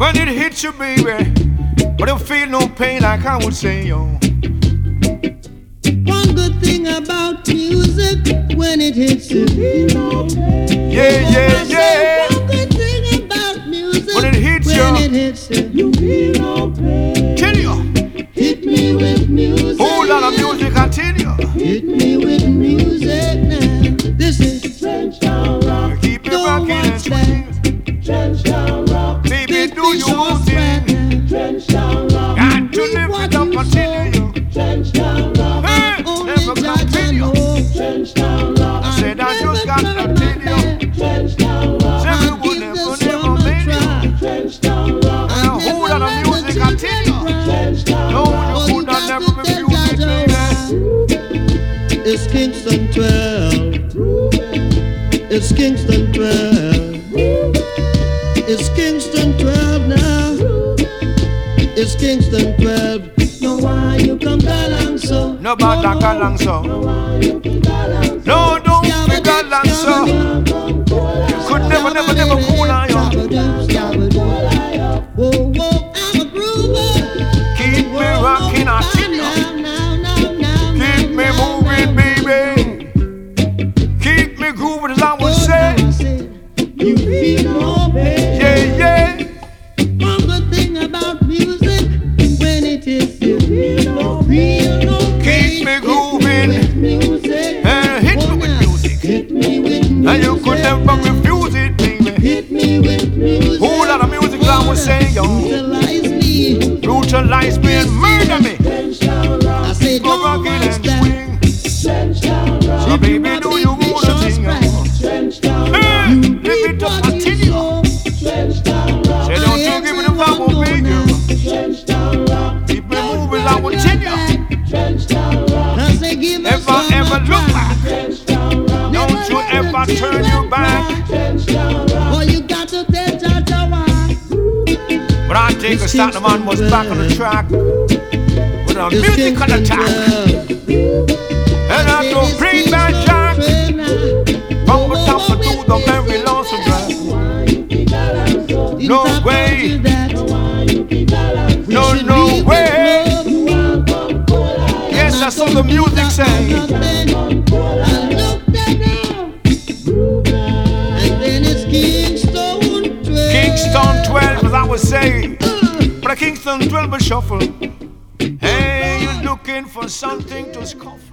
when it hits you, baby, but you feel no pain, like I would say, yo. One good thing about music, when it hits you, feel no pain. Yeah, yeah, yeah. One good thing about music, when it hits you feel no pain. Tell you. Hit me with music. Whole lot of music, I tell you. Hit me with music now. This is Trenchtown Rock. Keep it rocking and swing. Trenchtown Rock. Baby, do you want it? Trenchtown Rock. Got to lift it up, I tell you. Trenchtown Rock. Hey, never continue. Trenchtown Rock. I said I just got to tell you. Trenchtown Rock. Say we would never make it. Trenchtown Rock. And a whole lot of music, I tell you. No, you could not never refuse it, baby. It's Kingston 12. It's Kingston 12. It's Kingston 12 now. It's Kingston 12. No, why you come along so? No, but I got along so. No, don't be got along so. Could never cool on you. Whoa, whoa, I'm a groover. Keep me rocking, I tell you. Keep me moving, baby. Keep me grooving, as I would say. You feel no pain. Yeah, yeah. One good thing about music, when it is you feel no pain. Keep me grooving. And hit me with music. And you could never refuse it, baby. Hit me with music. Whole lot of music, I would say, yo. Brutalize me and murder me. I say Go rockin' and swing. So baby, do you wanna sing? Hey, lift it up and tell you. Say don't you give me the power, baby. Keep me moving, I will tell you. Ever look back. Don't you ever turn your back. But I think a start the man was back on the track with a musical attack. And I don't bring back Jack from the top to the very last track. No way. No way. Yes, that's what the music say. Kingston 12, as I would say. But a Kingston 12 shuffle. Hey, you're looking for something to scuffle.